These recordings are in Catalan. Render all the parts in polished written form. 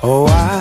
Oh, I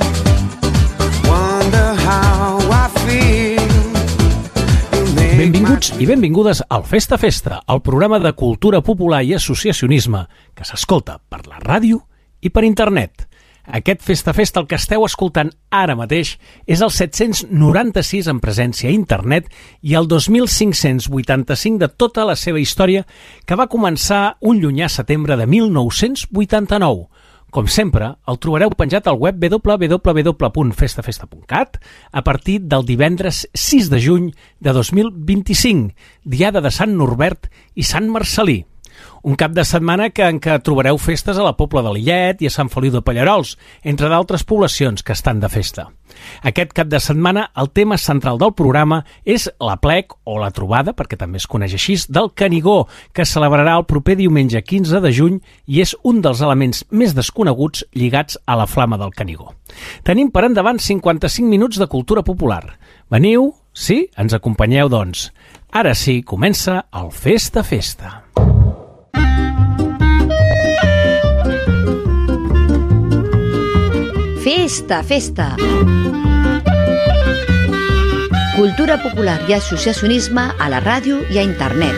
wonder how I feel. Benvinguts i benvingudes al Festa Festa, el programa de cultura popular i associacionisme que s'escolta per la ràdio i per internet. Aquest Festa Festa, el que esteu escoltant ara mateix, és el 796 en presència a internet i el 2585 de tota la seva història, que va començar un llunyà setembre de 1989. Com sempre, el trobareu penjat al web www.festafesta.cat a partir del divendres 6 de juny de 2025, diada de Sant Norbert i Sant Marcel·lí. Un cap de setmana en què trobareu festes a la Pobla de Lillet i a Sant Feliu de Pallerols, entre d'altres poblacions que estan de festa. Aquest cap de setmana el tema central del programa és l'Aplec o la trobada, perquè també es coneix així, del Canigó, que es celebrarà el proper diumenge 15 de juny i és un dels elements més desconeguts lligats a la flama del Canigó. Tenim per endavant 55 minuts de cultura popular. Veniu? Sí? Ens acompanyeu, doncs. Ara sí, comença el Festa Festa. Festa, festa. Cultura popular i associacionisme a la ràdio i a internet.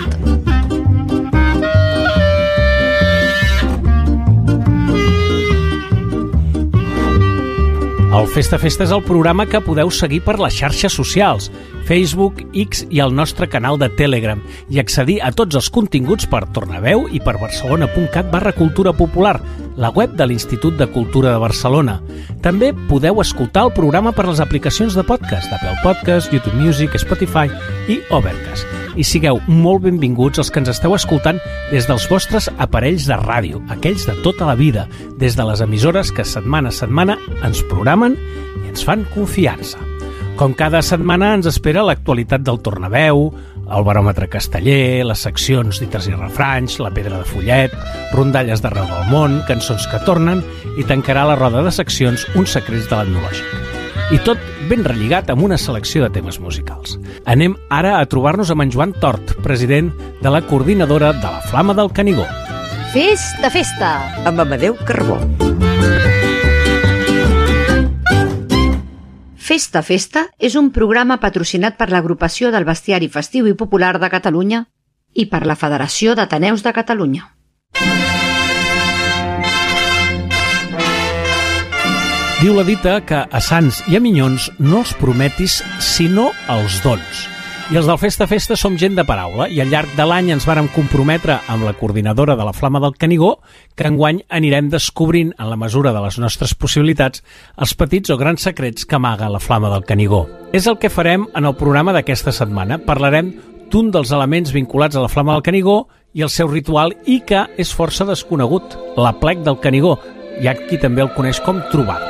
El Festa Festa és el programa que podeu seguir per les xarxes socials, Facebook, X i el nostre canal de Telegram, i accedir a tots els continguts per Tornaveu i per barcelona.cat/cultura popular, la web de l'Institut de Cultura de Barcelona. També podeu escoltar el programa per les aplicacions de podcast, d'Apple Podcast, YouTube Music, Spotify i Overcast. I sigueu molt benvinguts els que ens esteu escoltant des dels vostres aparells de ràdio, aquells de tota la vida, des de les emissores que setmana a setmana ens programen i ens fan confiança. Com cada setmana ens espera l'actualitat del Tornaveu, el baròmetre casteller, les seccions dites i refranys, la pedra de follet, rondalles d'arreu del món, cançons que tornen i tancarà la roda de seccions uns secrets de l'etnològic. I tot ben relligat amb una selecció de temes musicals. Anem ara a trobar-nos amb en Joan Tort, president de la coordinadora de la Flama del Canigó. Festa, festa! Amb Amadeu Carbó. Festa, festa és un programa patrocinat per l'Agrupació del Bestiari Festiu i Popular de Catalunya i per la Federació d'Ateneus de Catalunya. Diu la dita que a sants i a minyons no els prometis sinó els dons. I els del Festa Festa som gent de paraula i al llarg de l'any ens vàrem comprometre amb la coordinadora de la Flama del Canigó que enguany anirem descobrint, en la mesura de les nostres possibilitats, els petits o grans secrets que amaga la Flama del Canigó. És el que farem en el programa d'aquesta setmana. Parlarem d'un dels elements vinculats a la Flama del Canigó i el seu ritual i que és força desconegut, l'Aplec del Canigó. Hi ha qui també el coneix com trobada.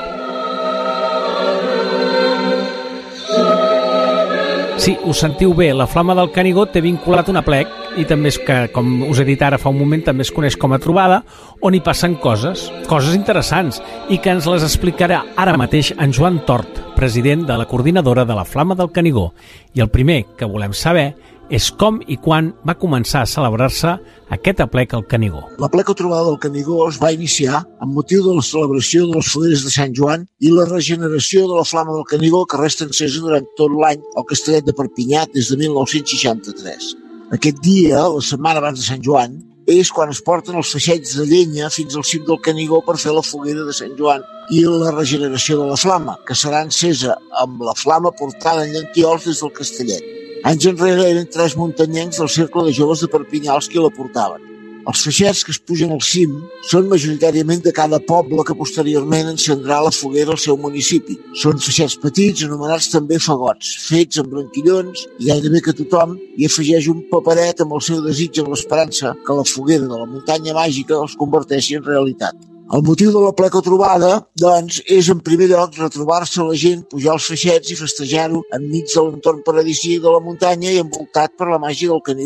Sí, us sentiu bé, la Flama del Canigó té vinculat un aplec i també és que, com us he dit ara fa un moment, també es coneix com a trobada, on hi passen coses interessants, i que ens les explicarà ara mateix en Joan Tort, president de la coordinadora de la Flama del Canigó. I el primer que volem saber és com i quan va començar a celebrar-se aquest aplec al Canigó. L'aplec o trobada del Canigó es va iniciar amb motiu de la celebració de les fogueres de Sant Joan i la regeneració de la Flama del Canigó que resta encesa durant tot l'any al Castellet de Perpinyà des de 1963. Aquest dia, la setmana abans de Sant Joan, és quan es porten els feixets de llenya fins al cim del Canigó per fer la foguera de Sant Joan i la regeneració de la flama, que serà encesa amb la flama portada en llentíols des del Castellet. Anys enrere eren 3 muntanyencs del Cercle de Joves de Perpinyà els qui la portaven. Els feixets que es pugen al cim són majoritàriament de cada poble que posteriorment encendrà la foguera al seu municipi. Són feixets petits, anomenats també fagots, fets amb branquillons i gairebé que tothom hi afegeix un paperet amb el seu desig amb l'esperança que la foguera de la muntanya màgica els converteixi en realitat. El motiu de l'aplec o trobada, doncs, és en primer lloc retrobar-se la gent, pujar els feixets i festejar-ho enmig de l'entorn paradisíac de la muntanya i envoltat per la màgia del Canigó.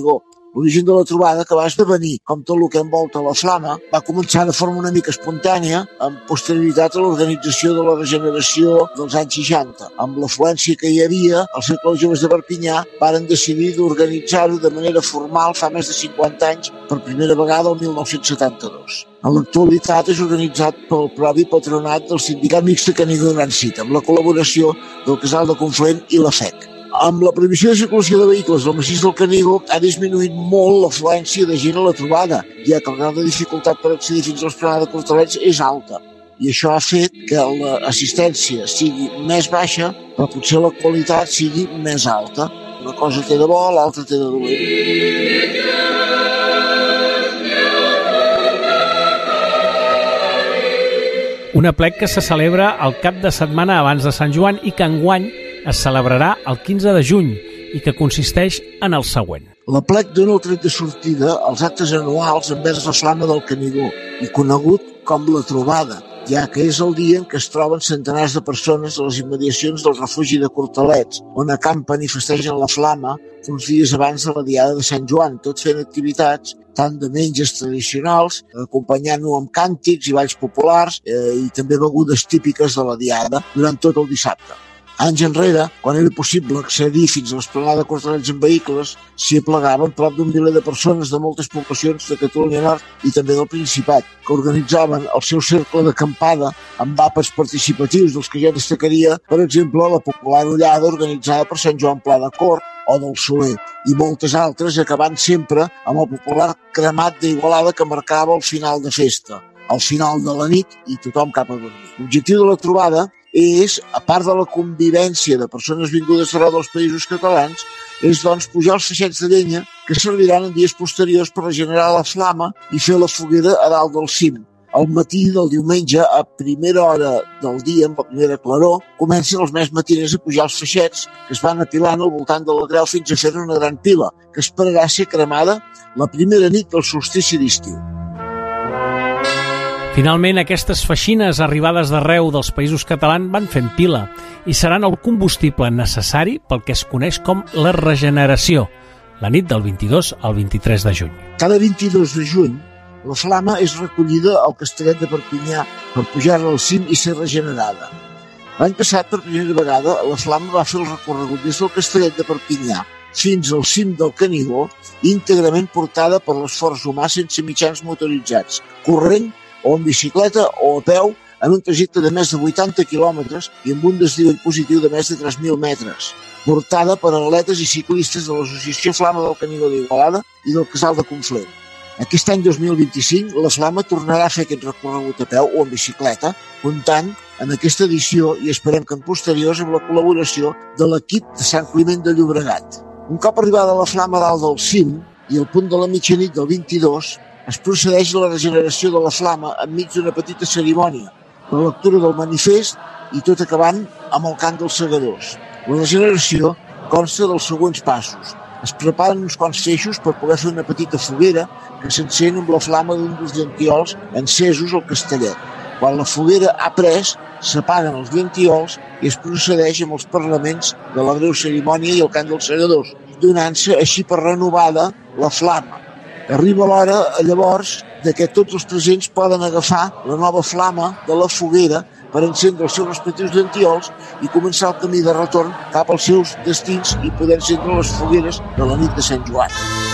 L'origen de la trobada, que va esdevenir com tot el que envolta la flama, va començar de forma una mica espontània amb posterioritat a l'organització de la regeneració dels anys 60. Amb l'afluència que hi havia, els cercles joves de Perpinyà varen decidir d'organitzar-ho de manera formal fa més de 50 anys, per primera vegada el 1972. En l'actualitat és organitzat pel propi patronat del Sindicat Mixte Canigó Gran Cita, amb la col·laboració del Casal de Conflent i la FEC. Amb la prohibició de circulació de vehicles al massís del Canigó ha disminuït molt l'afluència de gent a la trobada, ja que el grau de dificultat per accedir fins a l'esplanada de Cortalets és alta. I això ha fet que l'assistència sigui més baixa, però potser la qualitat sigui més alta. Una cosa té de bo, l'altra té de dolent. Un aplec que se celebra el cap de setmana abans de Sant Joan i que enguany es celebrarà el 15 de juny i que consisteix en el següent. L'aplec dona el tret de sortida als actes anuals envers la flama del Canigó i conegut com la trobada, ja que és el dia en què es troben centenars de persones a les immediacions del refugi de Cortalets, on acampen i festegen la flama uns dies abans de la diada de Sant Joan, tot fent activitats tant de menges tradicionals, acompanyant-ho amb càntics i balls populars i també begudes típiques de la diada durant tot el dissabte. Anys enrere, quan era possible accedir fins a l'esplanada de Cortalets en vehicles, s'hi aplegaven prop d'un miler de persones de moltes poblacions de Catalunya Nord i també del Principat, que organitzaven el seu cercle d'acampada amb àpats participatius, dels que ja destacaria, per exemple, la popular ullada organitzada per Sant Joan Pla de Cort o del Soler, i moltes altres, acabant sempre amb el popular cremat d'Igualada que marcava el final de festa, al final de la nit i tothom cap a dormir. L'objectiu de la trobada és, a part de la convivència de persones vingudes d'arreu dels països catalans, és doncs pujar els feixets de llenya que serviran en dies posteriors per regenerar la flama i fer la foguera a dalt del cim. Al matí del diumenge, a primera hora del dia, amb la primera claror, comencen els més matiners a pujar els feixets que es van apilant al voltant de la creu fins a fer-ne una gran pila, que esperarà ser cremada la primera nit del solstici d'estiu. Finalment, aquestes feixines arribades d'arreu dels països catalans van fent pila i seran el combustible necessari pel que es coneix com la regeneració, la nit del 22 al 23 de juny. Cada 22 de juny, la flama és recollida al Castellet de Perpinyà per pujar-la al cim i ser regenerada. L'any passat, per primera vegada, la flama va fer el recorregut des del Castellet de Perpinyà fins al cim del Canigó, íntegrament portada per l'esforç humà sense mitjans motoritzats, corrent o en bicicleta o a peu en un trajecte de més de 80 quilòmetres i amb un desnivell positiu de més de 3.000 metres, portada per atletes i ciclistes de l'Associació Flama del Canigó d'Igualada i del Casal de Conflent. Aquest any 2025 la flama tornarà a fer aquest recorregut a peu o en bicicleta, comptant en aquesta edició i esperem que en posteriors amb la col·laboració de l'equip de Sant Climent de Llobregat. Un cop arribada la flama dalt del cim i al punt de la mitjanit del 22, es procedeix a la regeneració de la flama enmig d'una petita cerimònia, la lectura del manifest i tot acabant amb el cant dels segadors. La regeneració consta dels següents passos. Es preparen uns quants feixos per poder fer una petita foguera que s'encén amb la flama d'un dels llantiols encesos al castellet. Quan la foguera ha pres, s'apaguen els llantiols i es procedeix amb els parlaments de la breu cerimònia i el cant dels segadors, donant-se així per renovada la flama. Arriba l'hora, llavors, que tots els presents poden agafar la nova flama de la foguera per encendre els seus respectius llantiols i començar el camí de retorn cap als seus destins i poder encendre les fogueres de la nit de Sant Joan.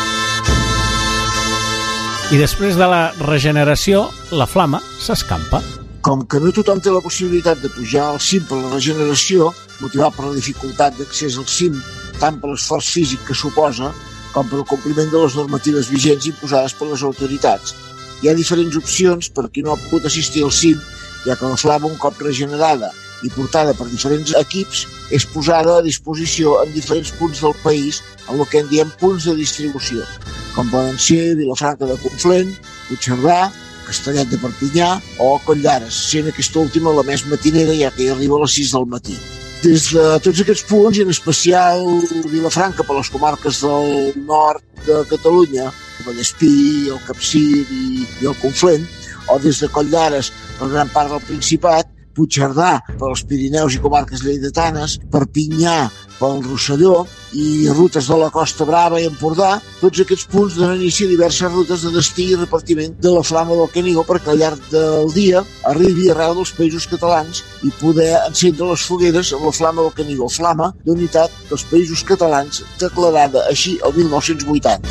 I després de la regeneració, la flama s'escampa. Com que no tothom té la possibilitat de pujar al cim per la regeneració, motivat per la dificultat d'accés al cim, tant per l'esforç físic que suposa, com per el compliment de les normatives vigents imposades per les autoritats. Hi ha diferents opcions per qui no ha pogut assistir al cim, ja que la flama, un cop regenerada i portada per diferents equips, és posada a disposició en diferents punts del país, en el que en diem punts de distribució, com poden ser Vilafranca de Conflent, Puigcerdà, Castellet de Perpinyà o Collares, sent aquesta última la més matinera, ja que hi arriba a les 6 del matí. Des de tots aquests punts, i en especial Vilafranca per les comarques del nord de Catalunya, el Vallespí, el Capcir i el Conflent, o des de Collares per gran part del Principat, Puigcerdà per els Pirineus i comarques lleidatanes, Perpinyà pel Rosselló i rutes de la Costa Brava i Empordà. Tots aquests punts donen inici a diverses rutes de destí i repartiment de la Flama del Canigó perquè al llarg del dia arribi arreu dels països catalans i poder encendre les fogueres amb la Flama del Canigó, Flama d'Unitat dels Països Catalans, declarada així el 1980.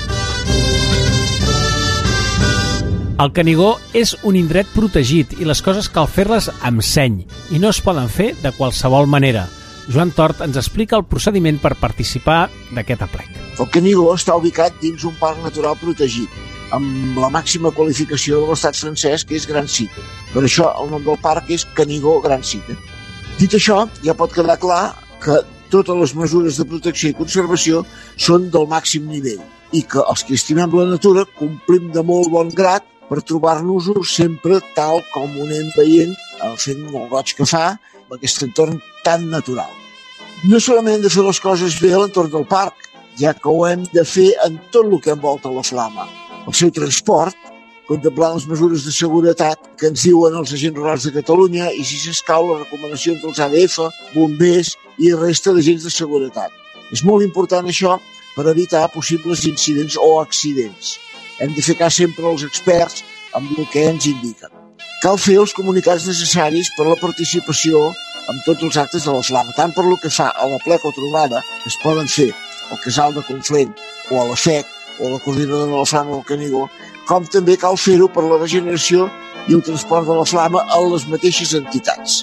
El Canigó és un indret protegit i les coses cal fer-les amb seny i no es poden fer de qualsevol manera. Joan Tort ens explica el procediment per participar d'aquest aplec. El Canigó està ubicat dins un parc natural protegit, amb la màxima qualificació de l'estat francès, que és Gran Site. Per això el nom del parc és Canigó Gran Site. Dit això, ja pot quedar clar que totes les mesures de protecció i conservació són del màxim nivell i que els que estimem la natura complim de molt bon grat per trobar-nos-ho sempre tal com ho anem veient, fent molt goig que fa, amb aquest entorn tan natural. No solament hem de fer les coses bé a l'entorn del parc, ja que ho hem de fer en tot el que envolta la Flama. El seu transport, contemplant les mesures de seguretat que ens diuen els agents rurals de Catalunya i, si s'escau, les recomanacions dels ADF, bombers i resta d'agents de seguretat. És molt important això per evitar possibles incidents o accidents. Hem de fer cas sempre als experts amb el que ens indiquen. Cal fer els comunicats necessaris per a la participació en tots els actes de la Flama, tant per lo que fa a l'aplec o trobada que es poden fer al Casal de Conflent o a la FEC o a la Coordinadora de la Flama del Canigó, com també cal fer-ho per la regeneració i el transport de la Flama a les mateixes entitats.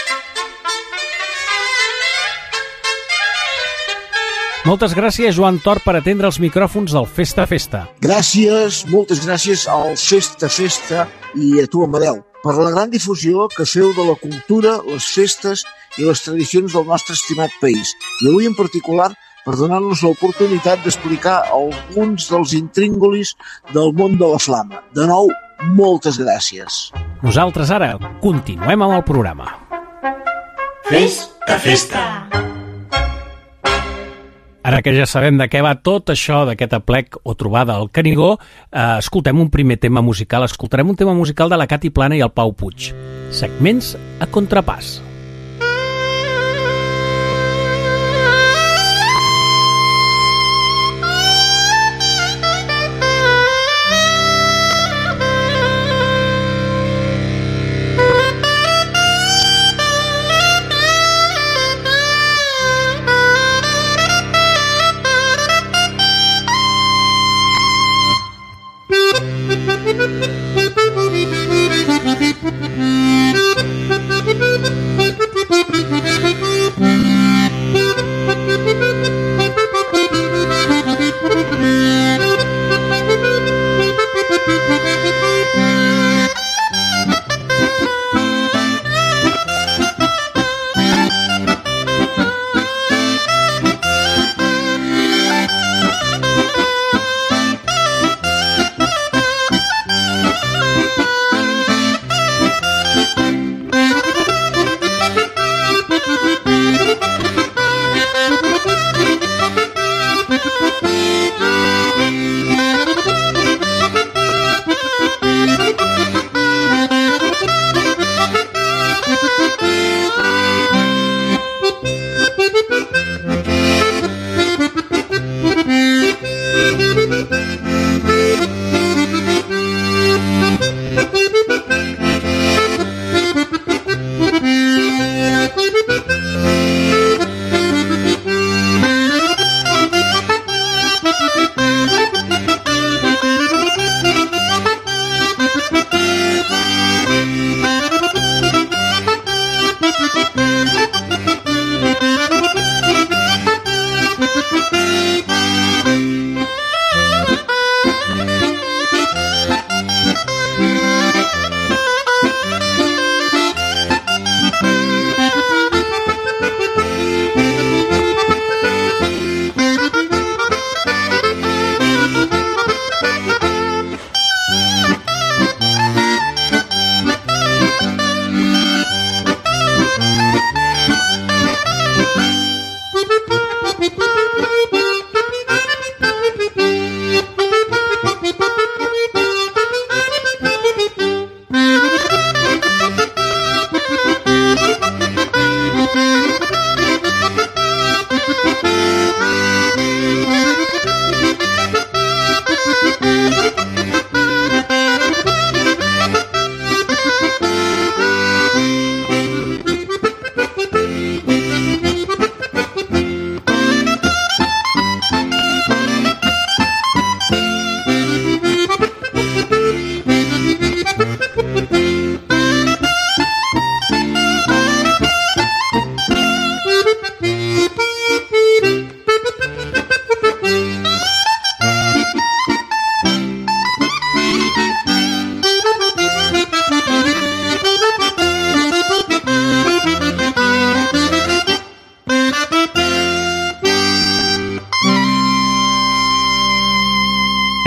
Moltes gràcies, Joan Tort, per atendre els micròfons del Festa Festa. Gràcies, moltes gràcies al Festa Festa i a tu, Amadeu, per la gran difusió que feu de la cultura, les festes i les tradicions del nostre estimat país. I avui en particular per donar-nos l'oportunitat d'explicar alguns dels intríngulis del món de la Flama. De nou, moltes gràcies. Nosaltres ara continuem amb el programa. Festa, festa. Ara que ja sabem de què va tot això, d'aquest aplec o trobada al Canigó, escoltem un primer tema musical. Escoltarem un tema musical de la Cati Plana i el Pau Puig. Segments a contrapàs. Thank you.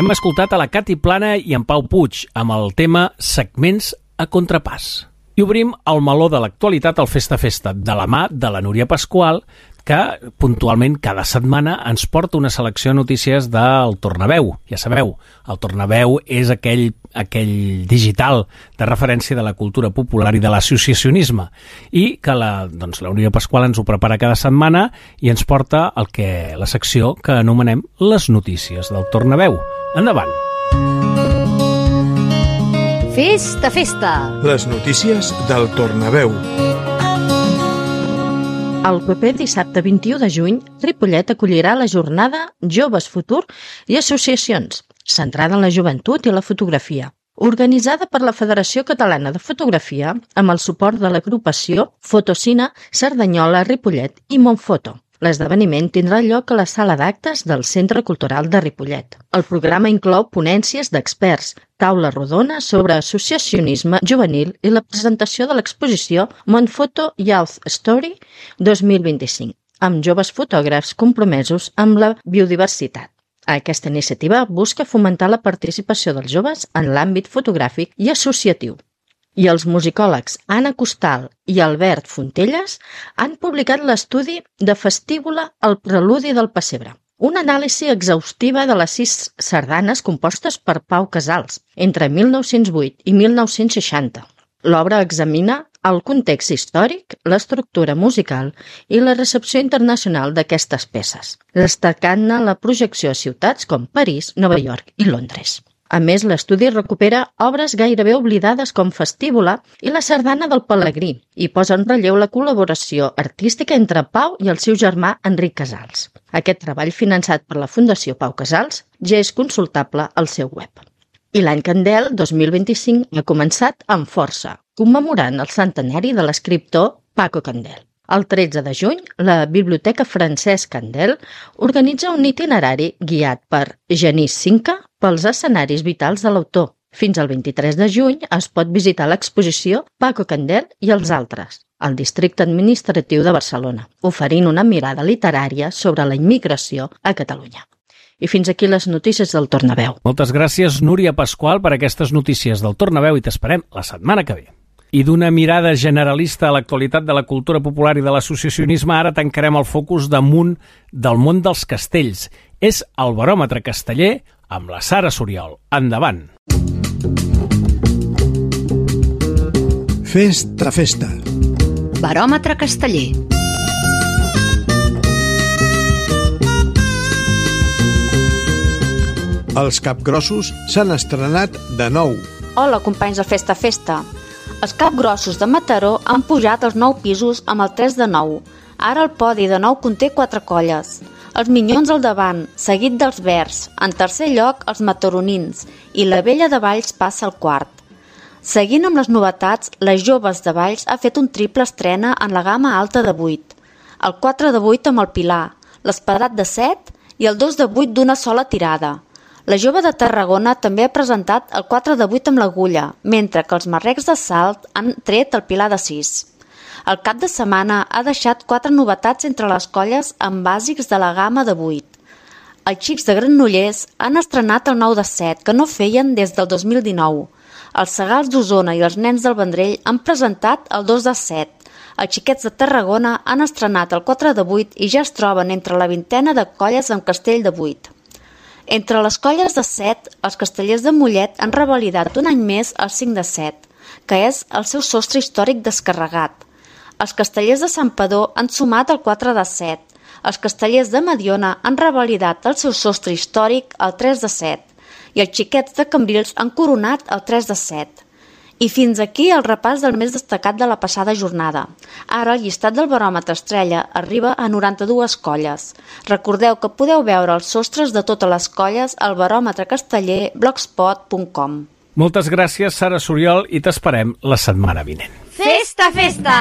Hem escoltat a la Cati Plana i en Pau Puig amb el tema Segments a contrapàs. I obrim el meló de l'actualitat al Festa Festa, de la mà de la Núria Pascual, que puntualment cada setmana ens porta una selecció de notícies del Tornaveu. Ja sabeu, el Tornaveu és aquell digital de referència de la cultura popular i de l'associacionisme, i que la Núria Pascual ens ho prepara cada setmana i ens porta la secció que anomenem les notícies del Tornaveu. Endavant! Festa, festa! Les notícies del Tornaveu. El proper dissabte 21 de juny, Ripollet acollirà la jornada Joves Futur i Associacions, centrada en la joventut i la fotografia, organitzada per la Federació Catalana de Fotografia amb el suport de l'agrupació Fotocina, Cerdanyola, Ripollet i Montfoto. L'esdeveniment tindrà lloc a la sala d'actes del Centre Cultural de Ripollet. El programa inclou ponències d'experts, taula rodona sobre associacionisme juvenil i la presentació de l'exposició Montfoto Youth Story 2025, amb joves fotògrafs compromesos amb la biodiversitat. Aquesta iniciativa busca fomentar la participació dels joves en l'àmbit fotogràfic i associatiu. I els musicòlegs Anna Costal i Albert Fontelles han publicat l'estudi de Festívola al preludi del pessebre, una anàlisi exhaustiva de les 6 sardanes compostes per Pau Casals entre 1908 i 1960. L'obra examina el context històric, l'estructura musical i la recepció internacional d'aquestes peces, destacant-ne la projecció a ciutats com París, Nova York i Londres. A més, l'estudi recupera obres gairebé oblidades com Festívola i la sardana del Pelegrí i posa en relleu la col·laboració artística entre Pau i el seu germà Enric Casals. Aquest treball, finançat per la Fundació Pau Casals, ja és consultable al seu web. I l'any Candel 2025 ha començat amb força, commemorant el centenari de l'escriptor Paco Candel. El 13 de juny, la Biblioteca Francesc Candel organitza un itinerari guiat per Genís Cinca pels escenaris vitals de l'autor. Fins al 23 de juny es pot visitar l'exposició Paco Candel i els altres, al districte administratiu de Barcelona, oferint una mirada literària sobre la immigració a Catalunya. I fins aquí les notícies del Tornaveu. Moltes gràcies, Núria Pascual, per aquestes notícies del Tornaveu i t'esperem la setmana que ve. I d'una mirada generalista a l'actualitat de la cultura popular i de l'associacionisme, ara tancarem el focus damunt del món dels castells. És el Baròmetre Casteller amb la Sara Soriol. Endavant! Festa, festa. Baròmetre Casteller. Els capgrossos s'han estrenat de nou. Hola, companys de Festa, festa. Els capgrossos de Mataró han pujat als 9 pisos amb el 3 de 9. Ara el podi de 9 conté 4 colles. Els Minyons al davant, seguit dels Verds. En tercer lloc, els Mataronins. I la Vella de Valls passa al quart. Seguint amb les novetats, les Joves de Valls ha fet un triple estrena en la gamma alta de 8. El 4 de 8 amb el Pilar, l'Espadat de 7 i el 2 de 8 d'una sola tirada. La Jove de Tarragona també ha presentat el 4 de 8 amb l'Agulla, mentre que els Marrecs de Salt han tret el Pilar de 6. El cap de setmana ha deixat 4 novetats entre les colles amb bàsics de la gamma de 8. Els Xics de Granollers han estrenat el 9 de 7, que no feien des del 2019. Els Segals d'Osona i els Nens del Vendrell han presentat el 2 de 7. Els Xiquets de Tarragona han estrenat el 4 de 8 i ja es troben entre la vintena de colles amb castell de 8. Entre les colles de 7, els castellers de Mollet han revalidat un any més el 5 de 7, que és el seu sostre històric descarregat. Els castellers de Santpedor han sumat el 4 de 7. Els castellers de Mediona han revalidat el seu sostre històric el 3 de 7. I els Xiquets de Cambrils han coronat el 3 de 7. I fins aquí el repàs del més destacat de la passada jornada. Ara el llistat del baròmetre Estrella arriba a 92 colles. Recordeu que podeu veure els sostres de totes les colles al baròmetre casteller blogspot.com. Moltes gràcies, Sara Soriol, i t'esperem la setmana vinent. Festa, festa!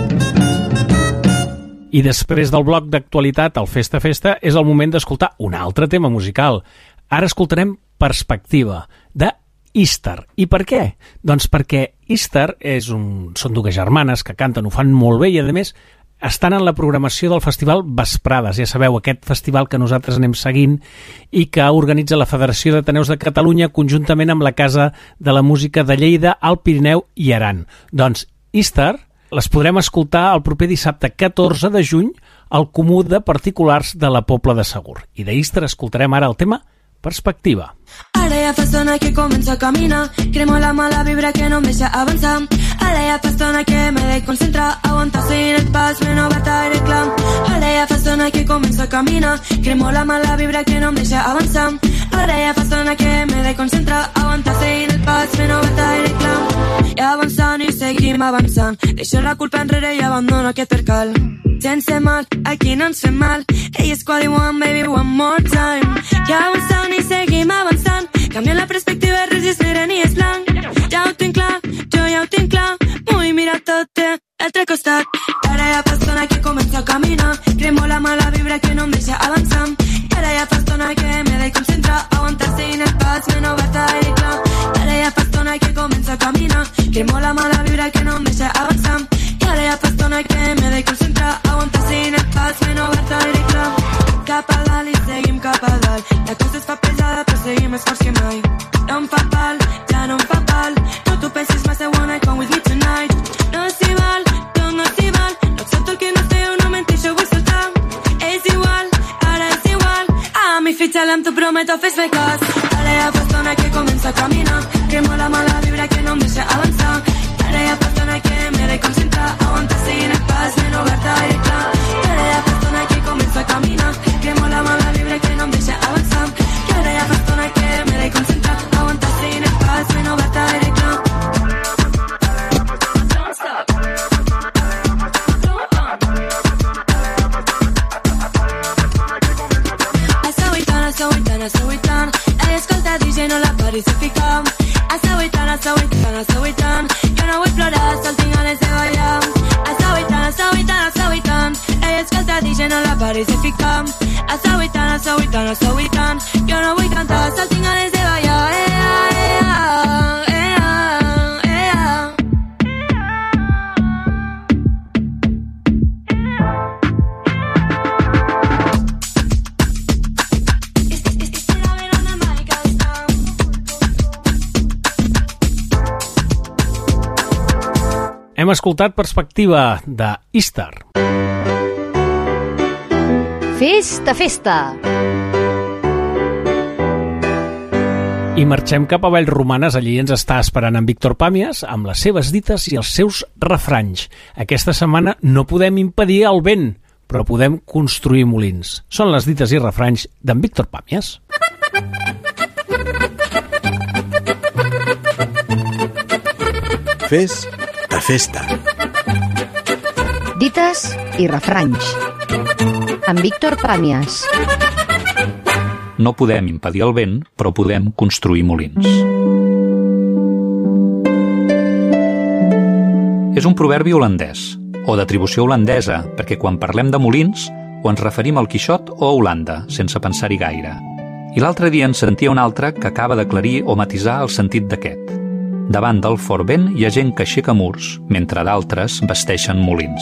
I després del bloc d'actualitat al Festa Festa és el moment d'escoltar un altre tema musical. Ara escoltarem Perspectiva, de Íster. I per què? Doncs perquè Íster són dues germanes que canten, ho fan molt bé i, a més, estan en la programació del Festival Vesprades. Ja sabeu, aquest festival que nosaltres anem seguint i que organitza la Federació d'Ateneus de Catalunya conjuntament amb la Casa de la Música de Lleida, Alt Pirineu i Aran. Doncs Easter les podrem escoltar el proper dissabte 14 de juny al Comú de Particulars de la Pobla de Segur. I d'Easter escoltarem ara el tema Perspectiva. Ara ja fa estona que començo a caminar, cremo la mala vibra que no em deixa avançar. Ara ja fa estona que me de concentrar, aguantar seguint el pas, me no batalla clam. Ara ja fa estona que començo a caminar, cremo la mala vibra que no em deixa avançar. Ara ja fa estona que me de concentrar, aguantar seguint el pas, me no batalla clam. I avançant i seguim avançant, deixo la culpa enrere i abandono aquest percal. Sense mal, aquí no ens fem mal, hey, it's what you want, baby, one more time. I avançant i seguim avançant, canviant la perspectiva, res és negre ni és blanc. Ja ho tinc clar, jo ja ho tinc clar, vull mirar tot l'altre costat. Ara ja fa estona que començo a caminar, cremo la mala vibra que no em deixa avançar. Ara ja fa estona que me de concentrar, aguantar seguint el pas, me no batalla clar. Ara ja fa estona que començo a caminar, cremo la mala vibra que no em deixa avançar. Ara ja fa estona que me de concentrar, aguantar seguint el pas, me no batalla clar. Cap a dalt i seguim cap a dalt, la cosa es fa pesada però seguim més forts que mai. No em fa pal, ja no em fa pal, no t'ho pensis massa, wanna come with me tonight. No s'hi val, tot no s'hi val, no accepto el que no sé, no menteixo, vull soltar. És igual, ara és igual, a mi fitxalem, t'ho prometo, fes-me cas. Ara ja fa estona que començo a caminar, cremo la mala vibra que no em deixa avançar. Ara ja fa estona que me de concentrar, aguantar seguint el pas, me no batalla clar. Ara ja fa estona que començo a caminar, cremo la mala vibra que no em deixa avançar. I ara ja fa estona que me de concentrar, aguantar seguint el pas, me no batalla clar. Està uitant, he escoltat DJ, no la paris de ficar. Està uitant, jo no vull plorar, sol tinc ganes de ballar. Està uitant, he escoltat DJ, no la paris de ficar. Està uitant, jo no vull cantar, sol tinc ganes de ballar. Hem escoltat Perspectiva de Easter. Festa, festa! I marxem cap a Vallromanes, allí ens està esperant en Víctor Pàmies amb les seves dites i els seus refranys. Aquesta setmana no podem impedir el vent, però podem construir molins. Són les dites i refranys d'en Víctor Pàmies. Fes de festa. Dites i refranys. Amb Víctor Pàmies. No podem impedir el vent, però podem construir molins. És un proverbi holandès, o d'atribució holandesa, perquè quan parlem de molins o ens referim al Quixot o a Holanda, sense pensar-hi gaire. I l'altre dia en sentia un altre que acaba d'aclarir o matisar el sentit d'aquest. Davant del fort vent hi ha gent que aixeca murs, mentre d'altres basteixen molins.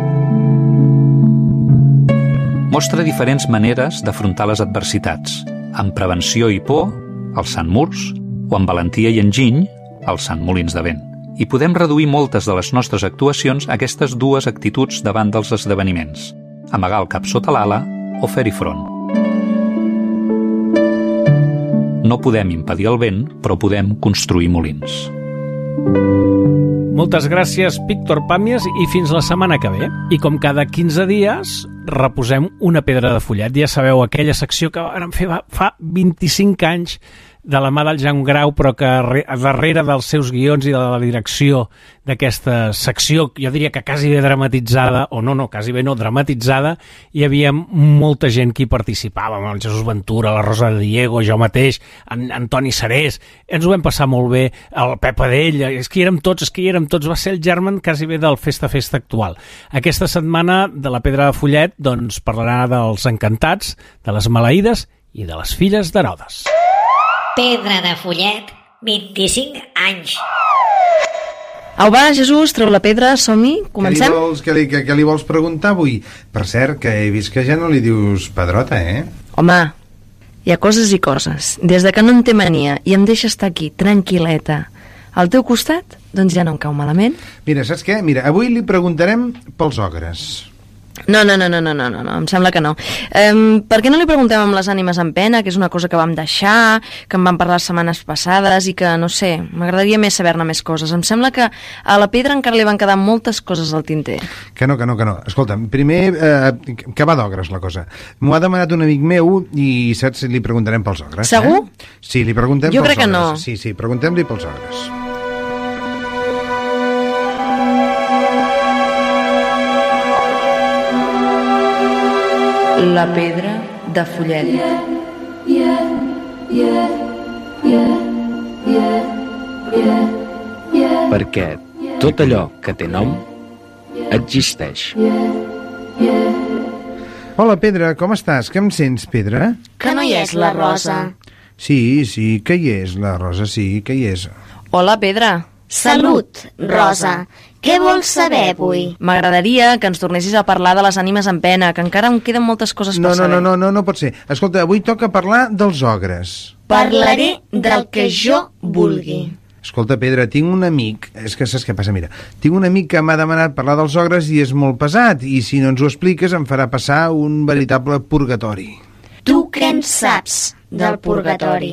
Mostra diferents maneres d'afrontar les adversitats, amb prevenció i por, alçant murs, o amb valentia i enginy, alçant molins de vent. I podem reduir moltes de les nostres actuacions a aquestes dues actituds davant dels esdeveniments, amagar el cap sota l'ala o fer-hi front. No podem impedir el vent, però podem construir molins. Moltes gràcies, Víctor Pàmies, i fins la setmana que ve. I com cada 15 dies, reposem una pedra de follet. Ja sabeu, aquella secció que vam fer fa 25 anys de la mà del Jan Grau, però que darrere dels seus guions i de la direcció d'aquesta secció, jo diria que quasi bé dramatitzada, o quasi bé no dramatitzada, hi havia molta gent que hi participava, el Jesús Ventura, la Rosa de Diego, jo mateix, en Toni Serés, ens ho vam passar molt bé, el Pep Adell, és que hi érem tots, va ser el germen quasi bé del Festa actual. Aquesta setmana de la Pedra de Follet doncs parlarà dels encantats, de les maleïdes i de les filles d'Herodes. Pedra de Follet, 25 anys. Au, va, Jesús, treu la pedra, som-hi, comencem? Què li vols preguntar avui? Per cert, que he vist que ja no li dius Pedrota, Home, hi ha coses i coses. Des de que no en té mania i em deixa estar aquí, tranquil·leta, al teu costat, doncs ja no em cau malament. Mira, saps què? Mira, avui li preguntarem pels ogres. No, em sembla que no. Per què no li preguntem amb les ànimes en pena, que és una cosa que vam deixar, que en vam parlar les setmanes passades i que, no sé, m'agradaria més saber-ne més coses. Em sembla que a la Pedra encara li van quedar moltes coses al tinter. Que no. Escolta, primer, que va d'ogres la cosa. M'ho ha demanat un amic meu i, saps, li preguntarem pels ogres. Segur? Sí, li preguntem jo pels ogres. Jo crec que no. Sí, preguntem-li pels ogres. La pedra de Follet. Perquè tot allò que té nom existeix. Hola, Pedra, com estàs? Que em sents, Pedra? Que no hi és la Rosa. Sí, que hi és la Rosa, sí, que hi és. Hola, Pedra. Salut, Rosa. Què vols saber avui? M'agradaria que ens tornessis a parlar de les ànimes en pena, que encara em queden moltes coses per saber. No pot ser. Escolta, avui toca parlar dels ogres. Parlaré del que jo vulgui. Escolta, Pedra, tinc un amic... És que saps què passa? Mira, tinc un amic que m'ha demanat parlar dels ogres i és molt pesat, i si no ens ho expliques em farà passar un veritable purgatori. Tu què en saps del purgatori?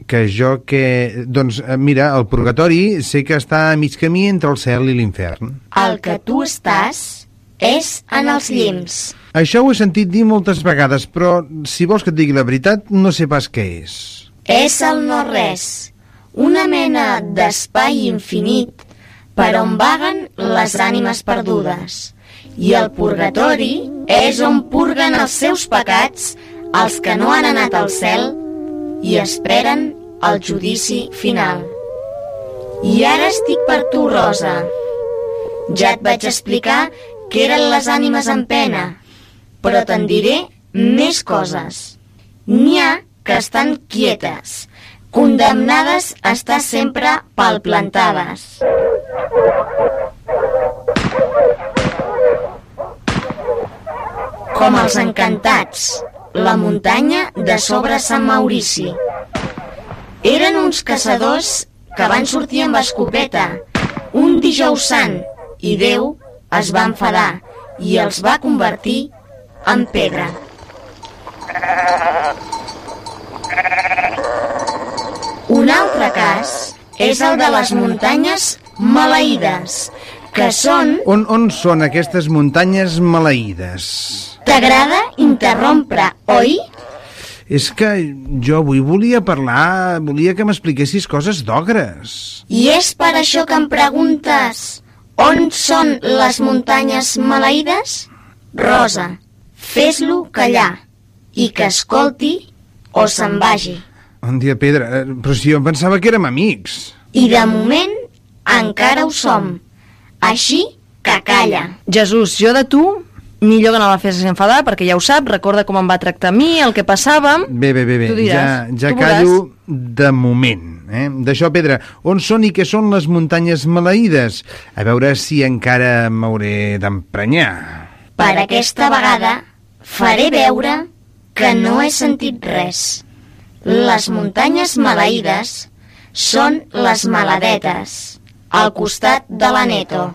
Doncs mira, el purgatori sé que està a mig camí entre el cel i l'infern. El que tu estàs és en els llims. Això ho he sentit dir moltes vegades, però si vols que et digui la veritat, no sé pas què és. És el no-res, una mena d'espai infinit per on vaguen les ànimes perdudes. I el purgatori és on purguen els seus pecats els que no han anat al cel i esperen el judici final. I ara estic per tu, Rosa. Ja et vaig explicar què eren les ànimes en pena, però te'n diré més coses. N'hi ha que estan quietes, condemnades a estar sempre palplantades. Com els encantats, la muntanya de sobre Sant Maurici. Eren uns caçadors que van sortir amb escopeta un dijous sant i Déu es va enfadar i els va convertir en pedra. Un altre cas és el de les muntanyes maleïdes, que són... On són aquestes muntanyes maleïdes? T'agrada interrompre, oi? És que jo avui volia que m'expliquessis coses d'ogres. I és per això que em preguntes on són les muntanyes maleïdes? Rosa, fes-lo callar i que escolti o se'n vagi. Bon dia, Pedra, però si jo em pensava que érem amics. I de moment encara ho som. Així que calla. Jesús, jo de tu... millor que no la fes enfadar, perquè ja ho sap, recorda com em va tractar a mi, el que passàvem... Bé, ja callo de moment. D'això, Pedra, on són i què són les muntanyes maleïdes? A veure si encara m'hauré d'emprenyar. Per aquesta vegada faré veure que no he sentit res. Les muntanyes maleïdes són les Maladetes, al costat de l'Aneto.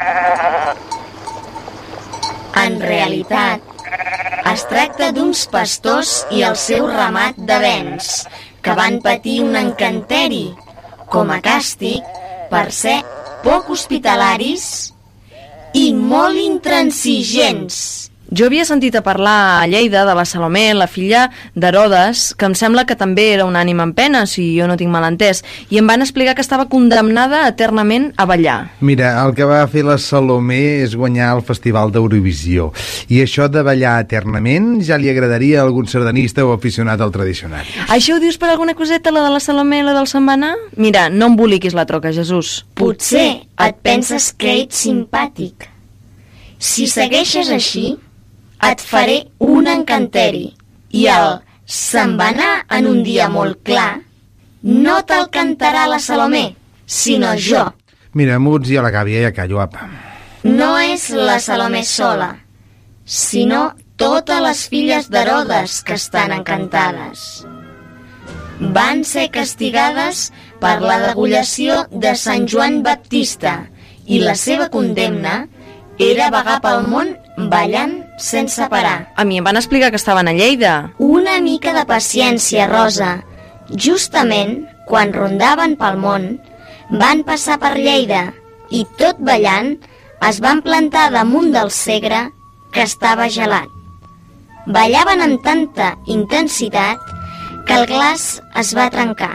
En realitat, es tracta d'uns pastors i el seu ramat de bens, que van patir un encanteri com a càstig per ser poc hospitalaris i molt intransigents. Jo havia sentit a parlar a Lleida de la Salomé, la filla d'Herodes, que em sembla que també era una ànima en pena, si jo no tinc mal entès, i em van explicar que estava condemnada eternament a ballar. Mira, el que va fer la Salomé és guanyar el Festival d'Eurovisió, i això de ballar eternament ja li agradaria a algun sardanista o aficionat al tradicional. Això ho dius per alguna coseta, la de la Salomé i la del se'n va anar? Mira, no emboliquis la troca, Jesús. Potser et penses que ets simpàtic. Si segueixes així, et faré un encanteri i el se'n va anar en un dia molt clar no te'l cantarà la Salomé, sinó jo. Mira, muts i a la gàbia, ja callo, apa. No és la Salomé sola, sinó totes les filles d'Herodes que estan encantades. Van ser castigades per la degollació de Sant Joan Baptista i la seva condemna era vagar pel món ballant sense parar. A mi em van explicar que estaven a Lleida. Una mica de paciència, Rosa. Justament quan rondaven pel món van passar per Lleida i tot ballant es van plantar damunt del Segre que estava gelat. Ballaven amb tanta intensitat que el glaç es va trencar.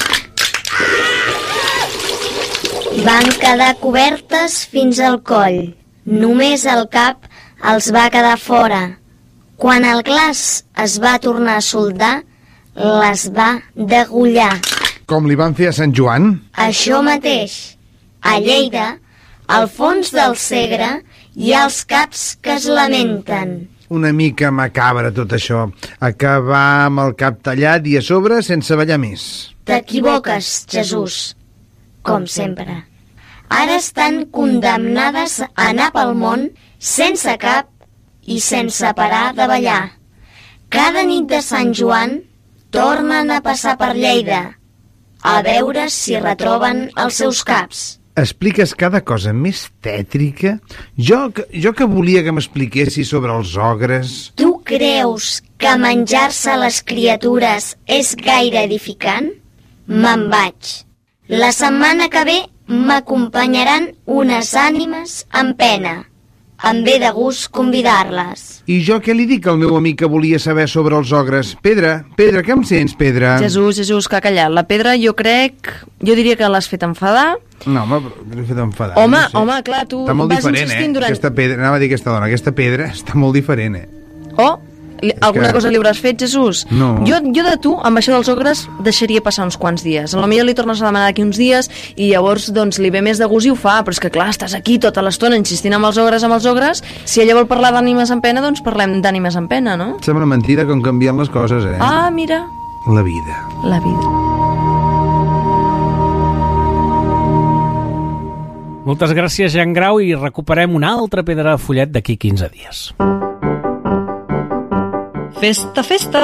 Van quedar cobertes fins al coll. Només el cap els va quedar fora. Quan el glaç es va tornar a soldar, les va degollar. Com li van fer a Sant Joan? Això mateix. A Lleida, al fons del Segre, hi ha els caps que es lamenten. Una mica macabre tot això. Acabar amb el cap tallat i a sobre sense ballar més. T'equivoques, Jesús. Com sempre. Ara estan condemnades a anar pel món sense cap i sense parar de ballar. Cada nit de Sant Joan tornen a passar per Lleida a veure si retroben els seus caps. Expliques cada cosa més tètrica? Jo que volia que m'expliquessis sobre els ogres... Tu creus que menjar-se les criatures és gaire edificant? Me'n vaig. La setmana que ve m'acompanyaran unes ànimes en pena. Em ve de gust convidar-les. I jo què li dic al meu amic que volia saber sobre els ogres? Pedra, que em sents, Pedra? Jesús, que ha callat. La Pedra jo diria que l'has fet enfadar. No, home, l'he fet enfadar. Home, no sé. home, clar, tu està molt vas diferent, insistint durant... Aquesta pedra, anava a dir aquesta pedra està molt diferent, Oh, alguna cosa li hauràs fet, Jesús? No. Jo de tu, amb això dels ogres, deixaria passar uns quants dies. Potser li tornes a demanar d'aquí uns dies i llavors doncs, li ve més de gust i ho fa, però és que clar, estàs aquí tota l'estona insistint amb els ogres. Si ella vol parlar d'ànimes en pena, doncs parlem d'ànimes en pena, no? Sembla mentida com canvien les coses, eh? Ah, mira. La vida. La vida. Moltes gràcies, Jean Grau, i recuperem una altra pedra de follet d'aquí 15 dies. Festa, festa!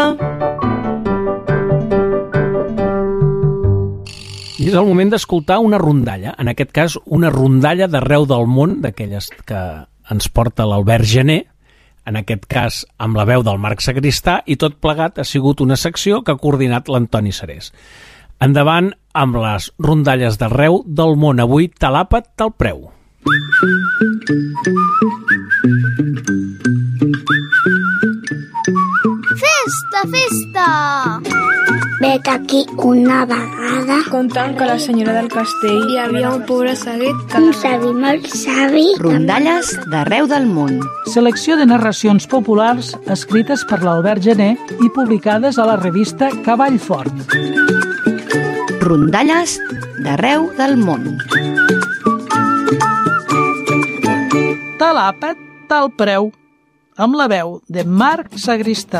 I és el moment d'escoltar una rondalla, en aquest cas una rondalla d'arreu del món, d'aquelles que ens porta l'Albert Gené, en aquest cas amb la veu del Marc Sagristà, i tot plegat ha sigut una secció que ha coordinat l'Antoni Serés. Endavant amb les rondalles d'arreu del món. Avui, talàpa't tal preu. Festa, festa! Vet aquí una vegada contant que la senyora del castell hi havia un pobre seguit que... un savi molt savi. Rondalles d'arreu del món. Selecció de narracions populars escrites per l'Albert Gené i publicades a la revista Cavall Fort. Rondalles d'arreu del món. Talàpa't tal preu, amb la veu de Marc Sagristà.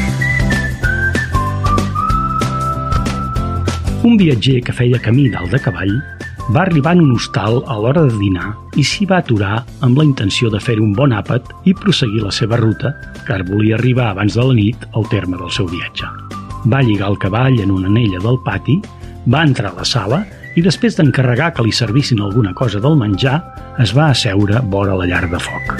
Un viatger que feia camí dalt de cavall va arribar en un hostal a l'hora de dinar i s'hi va aturar amb la intenció de fer un bon àpat i prosseguir la seva ruta, car volia arribar abans de la nit al terme del seu viatge. Va lligar el cavall en una anella del pati, va entrar a la sala i després d'encarregar que li servissin alguna cosa del menjar, es va asseure vora la llar de foc.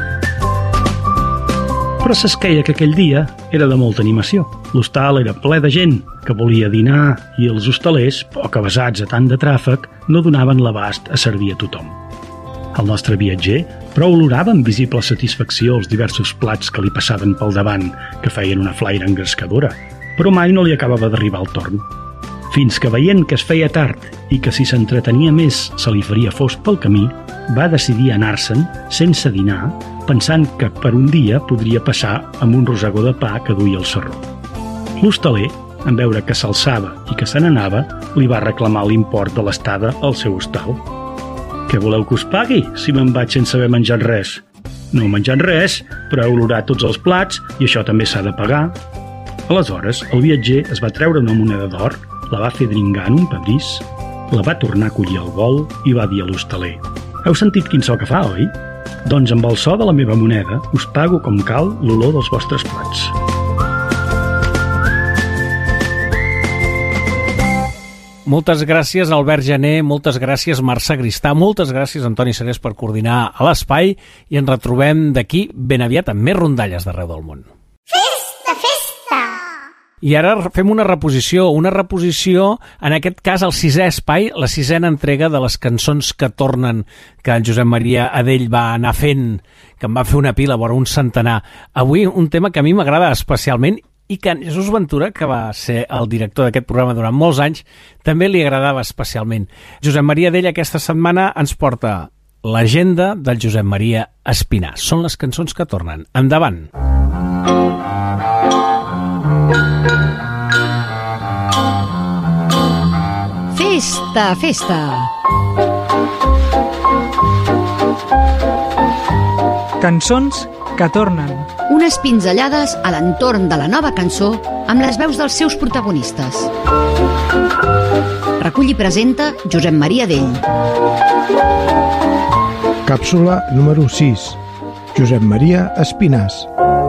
Però s'esqueia que aquell dia era de molta animació. L'hostal era ple de gent que volia dinar i els hostalers, poc avesats a tant de tràfic, no donaven l'abast a servir a tothom. El nostre viatger prou olorava amb visible satisfacció els diversos plats que li passaven pel davant, que feien una flaire engrescadora, però mai no li acabava d'arribar el torn. Fins que, veient que es feia tard i que si s'entretenia més se li faria fosc pel camí, va decidir anar-se'n sense dinar, pensant que per un dia podria passar amb un rosegó de pa que duia al sarró. L'hostaler, en veure que s'alçava i que se n'anava, li va reclamar l'import de l'estada al seu hostal. «Què voleu que us pagui, si me'n vaig sense haver menjat res?» «No he menjat res, però he olorat tots els plats i això també s'ha de pagar». Aleshores, el viatger es va treure una moneda d'or, la va fer dringar en un pedrís la va tornar a collir al vol i va dir a l'hostaler: «Heu sentit quin so que fa, oi? Doncs amb el so de la meva moneda us pago com cal l'olor dels vostres plats». Moltes gràcies, Albert Gené, moltes gràcies, Mercè Gristà, moltes gràcies, Antoni Serés, per coordinar a l'espai, i ens retrobem d'aquí ben aviat amb més rondalles d'arreu del món. Festa, festa! I ara fem una reposició, en aquest cas el 6è espai, la 6ena entrega de les cançons que tornen, que el Josep Maria Adell va anar fent, que en va fer una pila, vora un centenar. Avui un tema que a mi m'agrada especialment i que en Jesús Ventura, que va ser el director d'aquest programa durant molts anys, també li agradava especialment. Josep Maria Adell aquesta setmana ens porta l'agenda del Josep Maria Espinàs. Són les cançons que tornen. Endavant! Festa, festa! Cançons que tornen. Unes pinzellades a l'entorn de la nova cançó amb les veus dels seus protagonistes. Recull i presenta Josep Maria Adell. Càpsula número 6. Josep Maria Espinàs.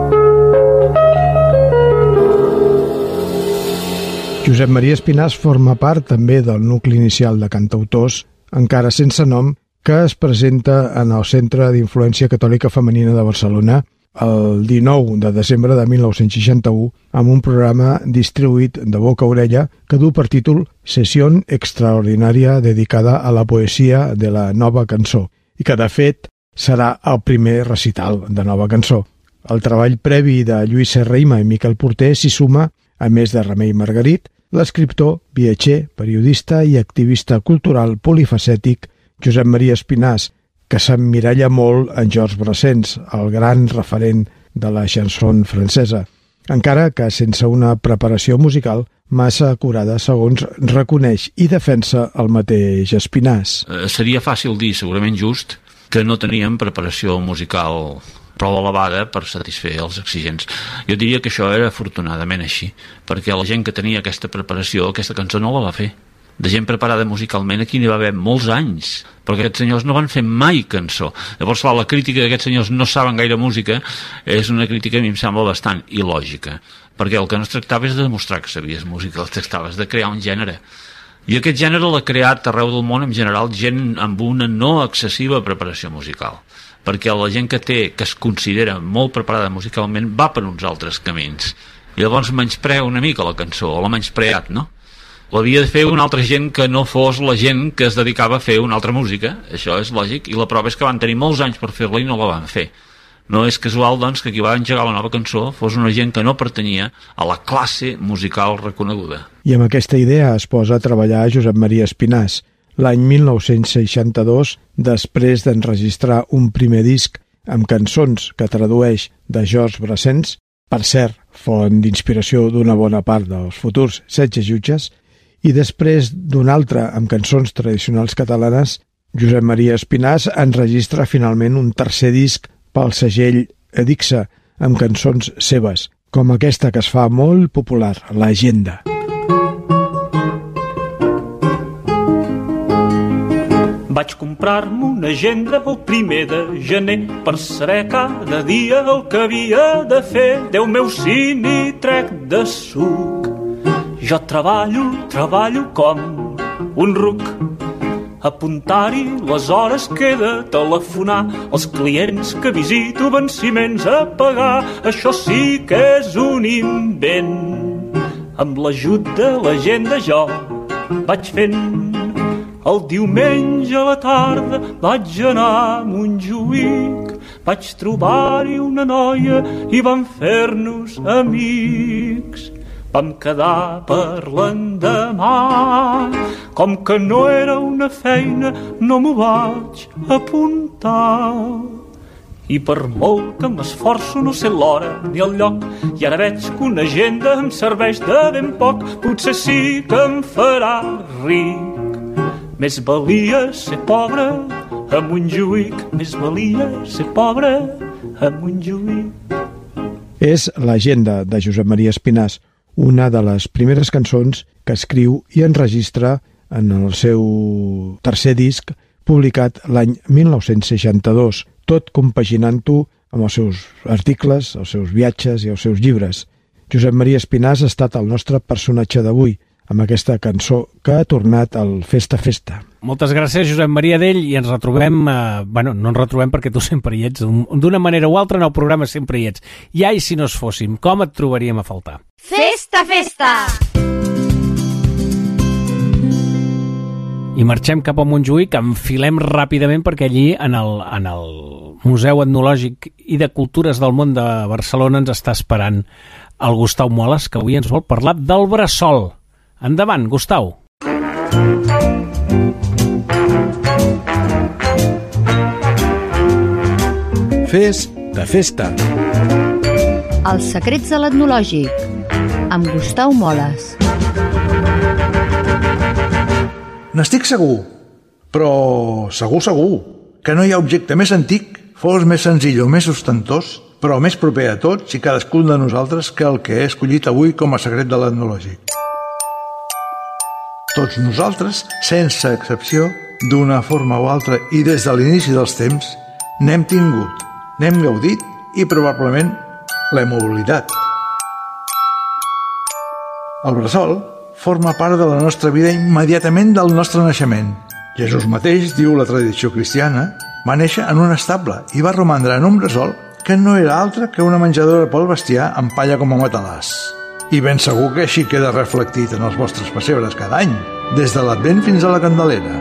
Josep Maria Espinàs forma part també del nucli inicial de cantautors, encara sense nom, que es presenta en el Centre d'Influència Catòlica Femenina de Barcelona el 19 de desembre de 1961 amb un programa distribuït de boca a orella que du per títol Sessió Extraordinària dedicada a la poesia de la nova cançó i que de fet serà el primer recital de nova cançó. El treball previ de Lluís Serraima i Miquel Porter s'hi suma, a més de Remei Margarit, l'escriptor, viatger, periodista i activista cultural polifacètic Josep Maria Espinàs, que s'emmiralla molt en Georges Brassens, el gran referent de la chanson francesa, encara que sense una preparació musical massa acurada, segons reconeix i defensa el mateix Espinàs. Seria fàcil dir, segurament just, que no teníem preparació musical prou elevada per satisfer els exigents. Jo diria que això era afortunadament així, perquè la gent que tenia aquesta preparació, aquesta cançó no la va fer. De gent preparada musicalment aquí n'hi va haver molts anys, però aquests senyors no van fer mai cançó. Llavors, clar, la crítica d'aquests senyors no saben gaire música és una crítica a mi em sembla bastant il·lògica, perquè el que no es tractava és de demostrar que sabies música, el que tractaves de crear un gènere. I aquest gènere l'ha creat arreu del món, en general, gent amb una no excessiva preparació musical, perquè la gent que es considera molt preparada musicalment va per uns altres camins. I llavors menysprea una mica la cançó, o l'ha menyspreat, no? L'havia de fer una altra gent que no fos la gent que es dedicava a fer una altra música, això és lògic, i la prova és que van tenir molts anys per fer-la i no la van fer. No és casual, doncs, que qui va engegar la nova cançó fos una gent que no pertanyia a la classe musical reconeguda. I amb aquesta idea es posa a treballar Josep Maria Espinàs. L'any 1962, després d'enregistrar un primer disc amb cançons que tradueix de Georges Brassens, per cert, font d'inspiració d'una bona part dels futurs 16 jutges, i després d'un altre amb cançons tradicionals catalanes, Josep Maria Espinàs enregistra finalment un tercer disc pel segell Edixa, amb cançons seves, com aquesta que es fa molt popular, l'Agenda. Vaig comprar-me una agenda el 1er de gener per saber cada dia el que havia de fer. Déu meu, si n'hi trec de suc. Jo treballo com un ruc. Apuntar-hi les hores que he de telefonar, els clients que visito, venciments a pagar. Això sí que és un invent. Amb l'ajut de l'agenda jo vaig fent. El diumenge a la tarda vaig anar a Montjuïc, vaig trobar-hi una noia i vam fer-nos amics. Vam quedar per l'endemà, com que no era una feina no m'ho vaig apuntar. I per molt que m'esforço no sé l'hora ni el lloc, i ara veig que una agenda em serveix de ben poc, potser sí que em farà ric. Més valia ser pobre a Montjuïc, més valia ser pobre a Montjuïc. És l'Agenda de Josep Maria Espinàs, una de les primeres cançons que escriu i enregistra en el seu tercer disc, publicat l'any 1962, tot compaginant-ho amb els seus articles, els seus viatges i els seus llibres. Josep Maria Espinàs ha estat el nostre personatge d'avui, amb aquesta cançó que ha tornat al Festa Festa. Moltes gràcies, Josep Maria Dell, i ens retrobem, no ens retrobem perquè tu sempre hi ets, d'una manera o altra en el programa sempre hi ets. I ai, si no es fóssim, com et trobaríem a faltar? Festa, festa! I marxem cap a Montjuïc, enfilem ràpidament perquè allí, en el Museu Etnològic i de Cultures del Món de Barcelona, ens està esperant el Gustau Moles, que avui ens vol parlar del bressol. Endavant, Gustau. Festa, festa. Els secrets de l'etnològic, amb Gustau Moles. N'estic segur, però segur, que no hi ha objecte més antic, fos més senzill o més ostentós, però més proper a tots i cadascun de nosaltres que el que he escollit avui com a secret de l'etnològic. Tots nosaltres, sense excepció, d'una forma o altra i des de l'inici dels temps, n'hem tingut, n'hem gaudit i probablement l'hem oblidat. El bressol forma part de la nostra vida immediatament del nostre naixement. Jesús mateix, diu la tradició cristiana, va néixer en un estable i va romandre en un bressol que no era altre que una menjadora pel bestiar amb palla com a matalàs. I ben segur que així queda reflectit en els vostres pessebres cada any, des de l'Advent fins a la Candelera.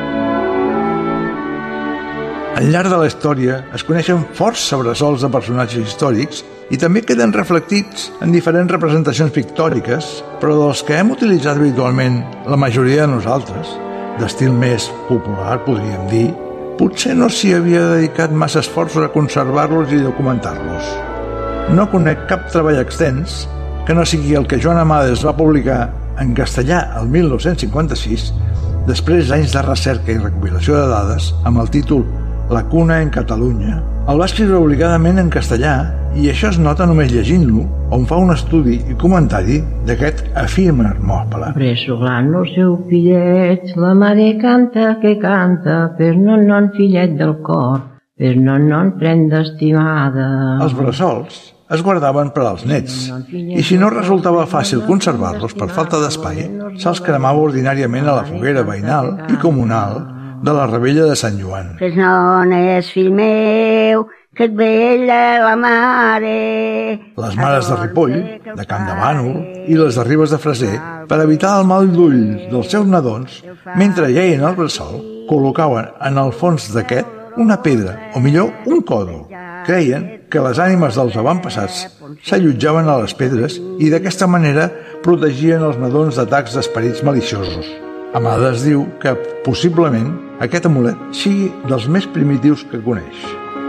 Al llarg de la història es coneixen força bressols de personatges històrics i també queden reflectits en diferents representacions pictòriques, però dels que hem utilitzat habitualment la majoria de nosaltres, d'estil més popular, podríem dir, potser no s'hi havia dedicat massa esforços a conservar-los i documentar-los. No conec cap treball extens que no sigui el que Joan Amades va publicar en castellà el 1956, després d'anys de recerca i recopilació de dades, amb el títol La cuna en Catalunya. El va escriure obligadament en castellà i això es nota només llegint-lo, on fa un estudi i comentari d'aquest efímer moble. Bressolant el seu fillet, la mare canta que canta, per non fillet del cor, per non prenda estimada. Els bressols es guardaven per als nets, i si no resultava fàcil conservar-los per falta d'espai, se'ls cremava ordinàriament a la foguera veïnal i comunal de la Rebella de Sant Joan. Fes nones, fill meu, que et vella la mare. Les mares de Ripoll, de Camp de Bànol i les de Ribes de Freser, per evitar el mal d'ull dels seus nadons, mentre lleien el bressol, col·locaven en el fons d'aquest una pedra, o millor, un codo. Creien que les ànimes dels avantpassats s'allotjaven a les pedres i d'aquesta manera protegien els nadons d'atacs d'esperits maliciosos. Amades diu que, possiblement, aquest amulet sigui dels més primitius que coneix.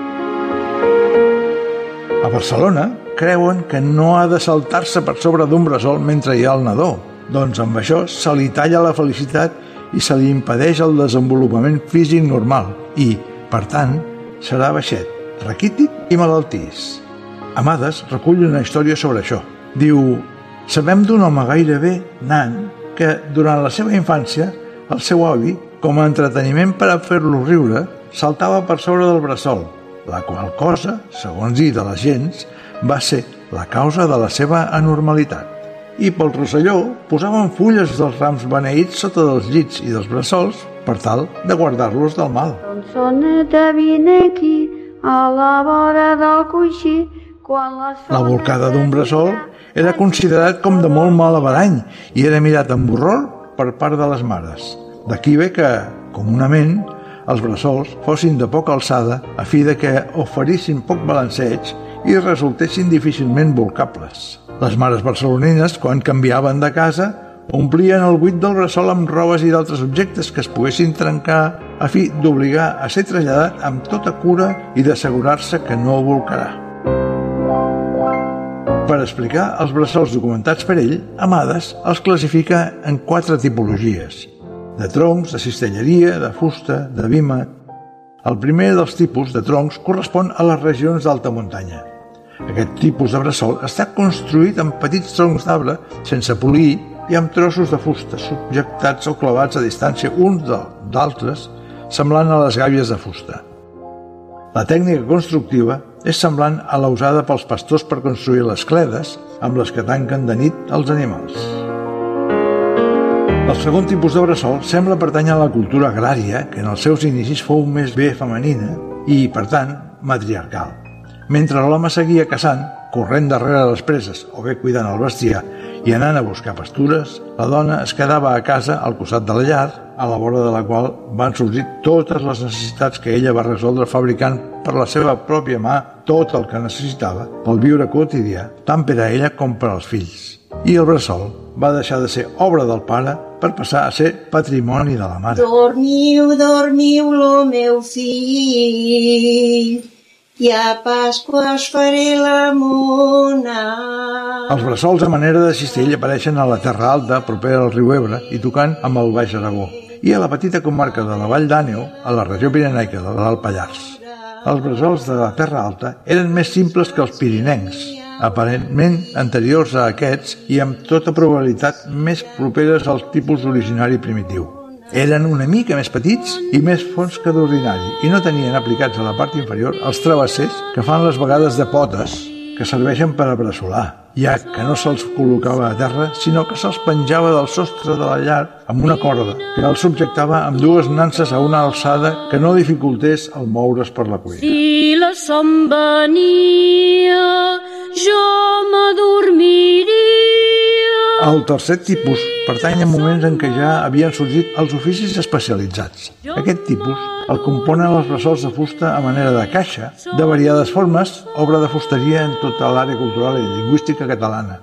A Barcelona creuen que no ha de saltar-se per sobre d'un bressol mentre hi ha el nadó, doncs amb això se li talla la felicitat i se li impedeix el desenvolupament físic normal i, per tant, serà baixet, raquític i malaltís. Amades recull una història sobre això. Diu: sabem d'un home gairebé nan que, durant la seva infància, el seu avi, com a entreteniment per a fer-lo riure, saltava per sobre del bressol, la qual cosa, segons dir de les gens, va ser la causa de la seva anormalitat. I pel Rosselló posaven fulles dels rams beneïts sota dels llits i dels bressols per tal de guardar-los del mal. Soneta vine aquí, a la vora del coixí, quan la bolcada d'un bressol era considerat com de molt mal averany i era mirat amb horror per part de les mares. D'aquí ve que, comunament, els bressols fossin de poca alçada a fi de que oferissin poc balanceig i resultessin difícilment bolcables. Les mares barcelonines, quan canviaven de casa, omplien el buit del bressol amb robes i d'altres objectes que es poguessin trencar a fi d'obligar a ser traslladat amb tota cura i d'assegurar-se que no bolcarà. Per explicar els bressols documentats per ell, Amades els classifica en 4 tipologies: de troncs, de cistelleria, de fusta, de vímet. El primer dels tipus de troncs correspon a les regions d'alta muntanya. Aquest tipus de bressol està construït amb petits troncs d'arbre sense polir i amb trossos de fusta subjectats o clavats a distància uns d'altres, semblant a les gàbies de fusta. La tècnica constructiva és semblant a la usada pels pastors per construir les cledes amb les que tanquen de nit els animals. El segon tipus de bressol sembla pertànyer a la cultura agrària, que en els seus inicis fou més bé femenina i, per tant, matriarcal. Mentre l'home seguia caçant, corrent darrere les preses o bé cuidant el bestiar i anant a buscar pastures, la dona es quedava a casa al costat de la llar, a la vora de la qual van sorgir totes les necessitats que ella va resoldre fabricant per la seva pròpia mà tot el que necessitava pel viure quotidià, tant per a ella com per als fills. I el bressol va deixar de ser obra del pare per passar a ser patrimoni de la mare. Dormiu, dormiu, lo meu fill, i a Pasqua es faré la mona. Els bressols a manera de cistell apareixen a la Terra Alta, propera al riu Ebre i tocant amb el Baix Aragó, i a la petita comarca de la Vall d'Àneu, a la regió pirenaica de l'Alt Pallars. Els bressols de la Terra Alta eren més simples que els pirinencs, aparentment anteriors a aquests i amb tota probabilitat més properes al tipus originari primitiu. Eren una mica més petits i més fons que d'ordinari i no tenien aplicats a la part inferior els travessers que fan les vegades de potes que serveixen per a bressolar, ja que no se'ls col·locava a terra, sinó que se'ls penjava del sostre de la llar amb una corda que els subjectava amb dues nanses a una alçada que no dificultés el moure's per la cuina. Si la son venia, jo m'adormiria. El tercer tipus pertany a moments en què ja havien sorgit els oficis especialitzats. Aquest tipus el componen els bressols de fusta a manera de caixa, de variades formes, obra de fusteria en tota l'àrea cultural i lingüística catalana.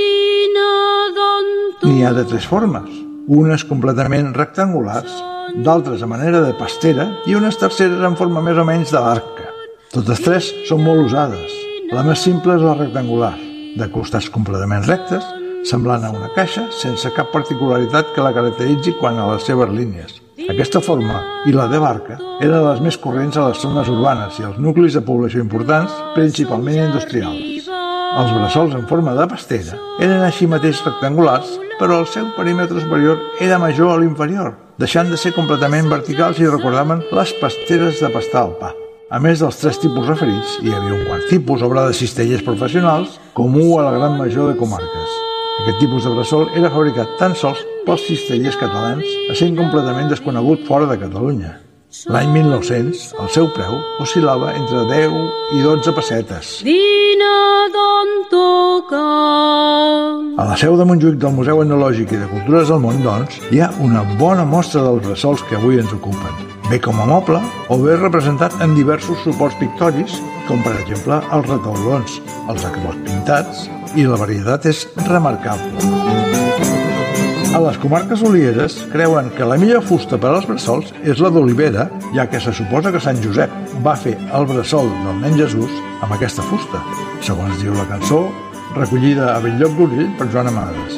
N'hi ha de tres formes, unes completament rectangulars, d'altres a manera de pastera i unes terceres en forma més o menys de barca. Totes tres són molt usades. La més simple és la rectangular, de costats completament rectes, semblant a una caixa, sense cap particularitat que la caracteritzi quant a les seves línies. Aquesta forma i la de barca eren les més corrents a les zones urbanes i als nuclis de població importants, principalment industrials. Els bressols en forma de pastera eren així mateix rectangulars, però el seu perímetre superior era major a l'inferior, deixant de ser completament verticals i recordaven les pasteres de pastar el pa. A més dels tres tipus referits, hi havia un quart tipus, obra de cistelles professionals, comú a la gran major de comarques. Aquest tipus de bressol era fabricat tan sols pels cistellers catalans, essent completament desconegut fora de Catalunya. L'any 1900, el seu preu oscil·lava entre 10 i 12 pessetes. A la seu de Montjuïc del Museu Etnològic i de Cultures del Món, doncs, hi ha una bona mostra dels bressols que avui ens ocupen, bé com a moble o bé representat en diversos suports pictòrics, com per exemple els retaulons, els acabats pintats, i la varietat és remarcable. A les comarques olieres creuen que la millor fusta per als bressols és la d'olivera, ja que se suposa que Sant Josep va fer el bressol del nen Jesús amb aquesta fusta, segons diu la cançó recollida a Bell-lloc d'Urgell per Joan Amades.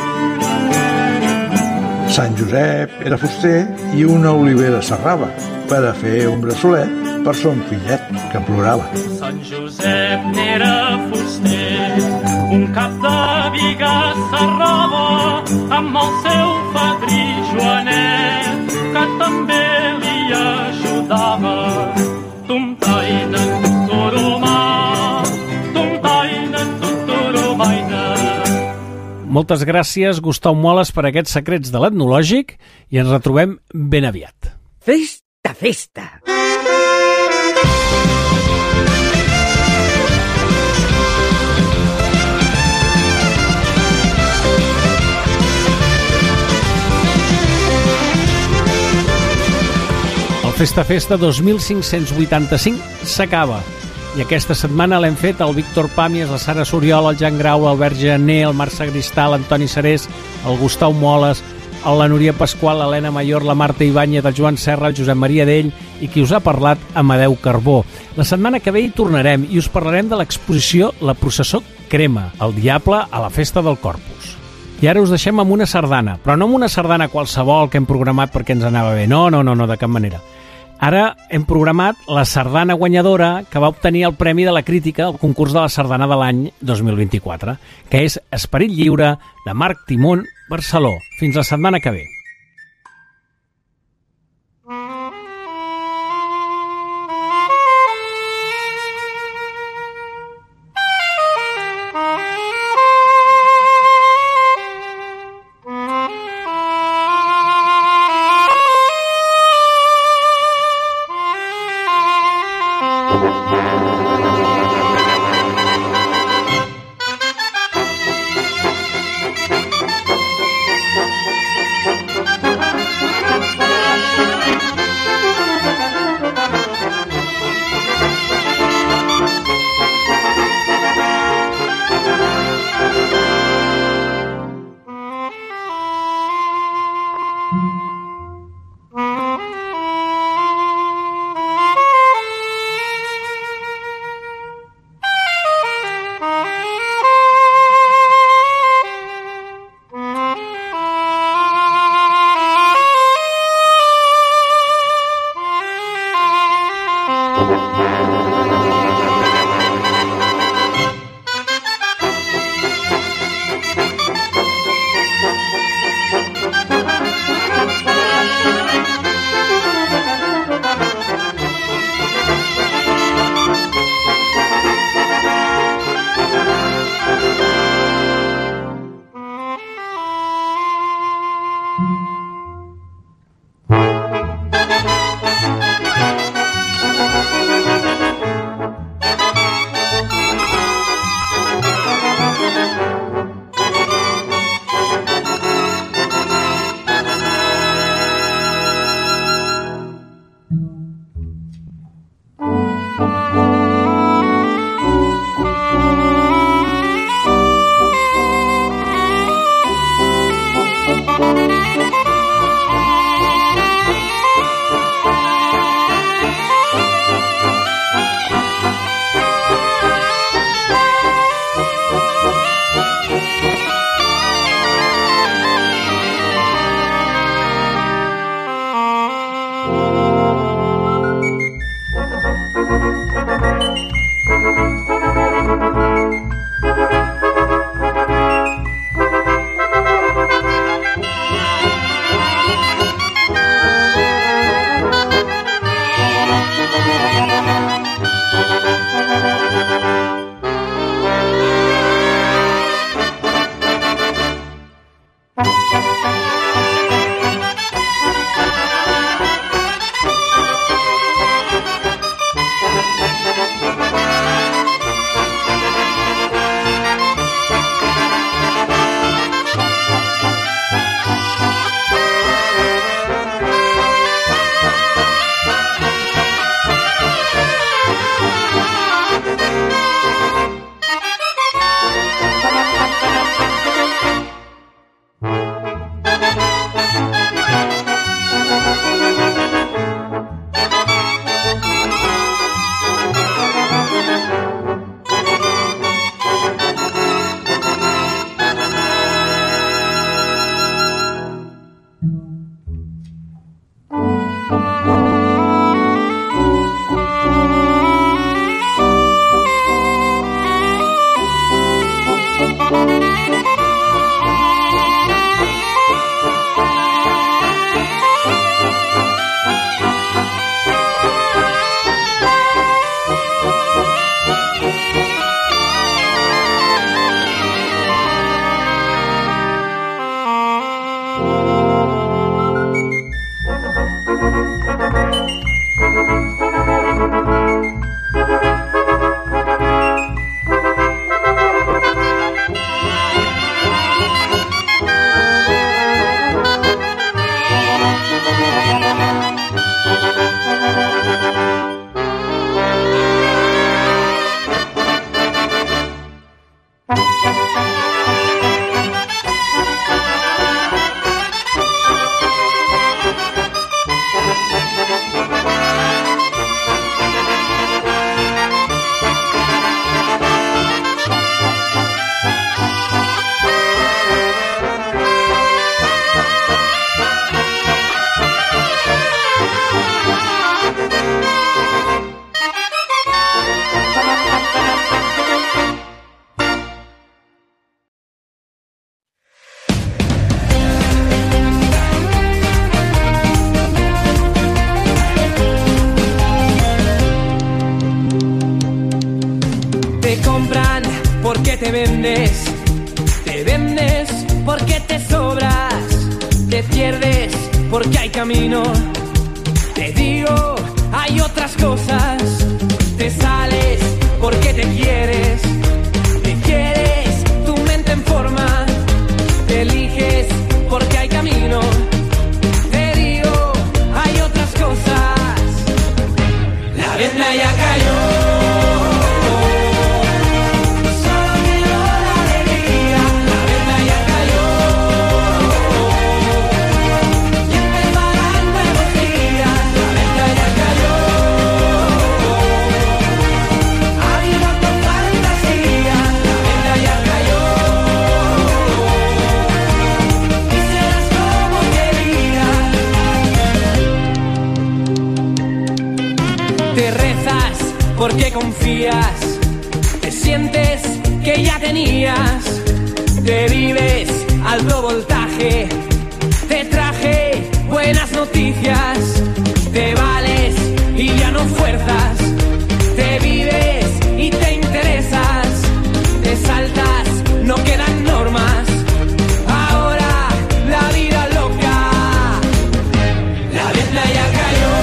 Sant Josep era fuster i una olivera serrava per a fer un bressolet per son fillet, que plorava. Sant Josep n'era fuster, un cap de biga serrava amb el seu fadrí Joanet, que també li ajudava. Tum-taina, tuturumà, tum-taina, tuturumaina. Moltes gràcies, Gustau Moles, per aquests secrets de l'etnològic i ens retrobem ben aviat. Festa, festa! Festa Festa 2585 s'acaba i aquesta setmana l'hem fet el Víctor Pàmies, la Sara Soriol, el Jan Grau, l'Albert Gené, el Marc Sagristal, l'Antoni Serés, el Gustau Moles, la Núria Pasqual, l'Helena Mayor, la Marta Ibáñez, el Joan Serra, el Josep Maria Dell i qui us ha parlat, Amadeu Carbó. La setmana que ve hi tornarem i us parlarem de l'exposició La processó crema, el diable a la festa del Corpus. I ara us deixem amb una sardana, però no amb una sardana qualsevol que hem programat perquè ens anava bé, no, de cap manera. Ara hem programat la sardana guanyadora que va obtenir el Premi de la Crítica al concurs de la sardana de l'any 2024, que és Esperit Lliure, de Marc Timón Barceló. Fins la setmana que ve. Te compran porque te vendes porque te sobras, te pierdes porque hay camino. Te digo, hay otras cosas, te sales porque te quieres, tu mente en forma, te eliges porque hay camino. Te digo, hay otras cosas, la venda ya cayó. Porque confías, te sientes que ya tenías, te vives alto voltaje, te traje buenas noticias, te vales y ya no fuerzas, te vives y te interesas, te saltas, no quedan normas, ahora la vida loca, la venda ya cayó.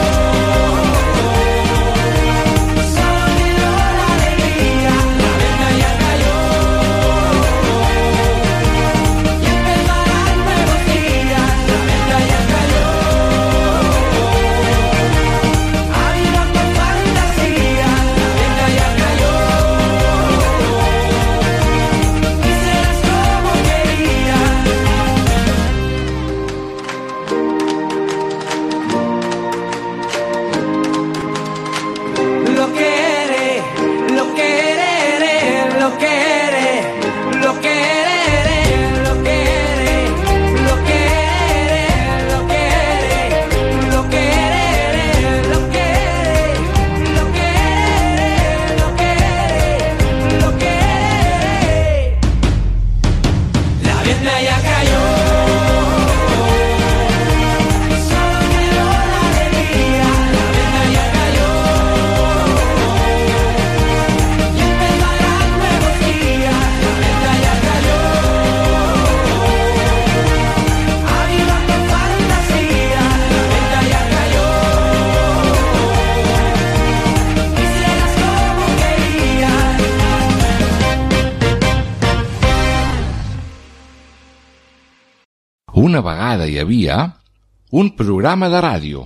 Una vegada hi havia un programa de ràdio.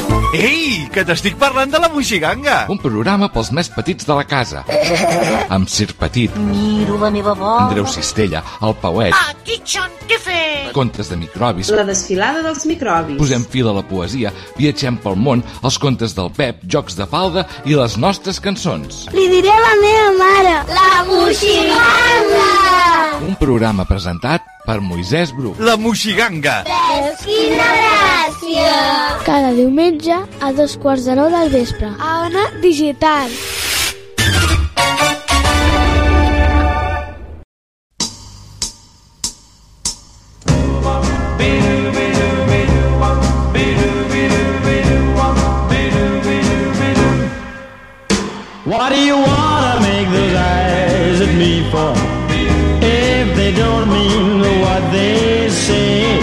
Ei, que t'estic parlant de la Moixiganga! Un programa pels més petits de la casa. Amb Sir Petit. Miro la meva bola. Andreu Cistella, el Pauet. Aquí xon, què fes? Contes de microbis. La desfilada dels microbis. Posem fil a la poesia, viatgem pel món, els contes del Pep, jocs de falda i les nostres cançons. Li diré a la meva mare. La Moixiganga! Un programa presentat per Moisès Bru. La Moixiganga! Veus quina gràcia! Cada diumenge a 2:45 del vespre. A Ona Digital. What do you wanna make those eyes at me for? If they don't mean what they say,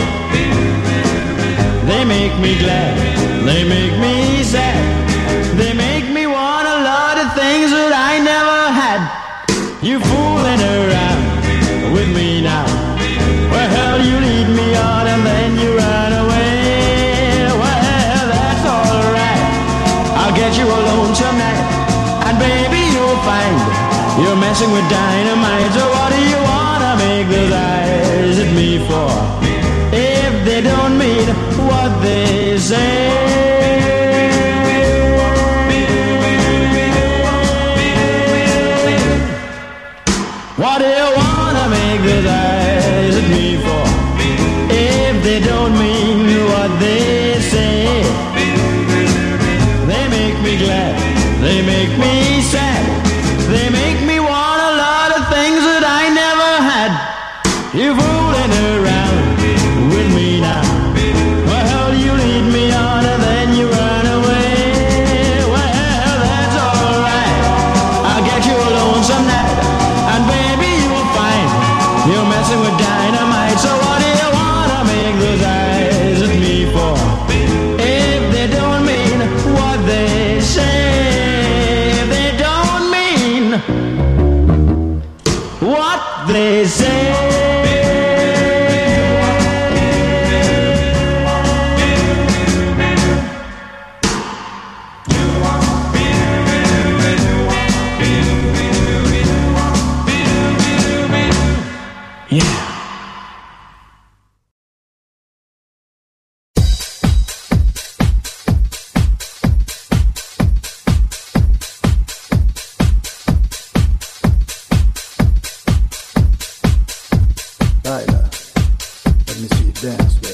they make me glad, they make me sad, they make me want a lot of things that I never had. You fooling around with me now. Well, you lead me on and then you run away. Well, that's alright, I'll get you alone tonight. And baby, you'll find you're messing with dynamite. So what do you wanna make those eyes at me for? If they don't mean what they say. What do you wanna make those eyes at me for? If they don't mean what they say. They make me glad, they make me sad, they make me want a lot of things that I never had. You're fooling around with me now. Well, you lead me on and then dance, baby.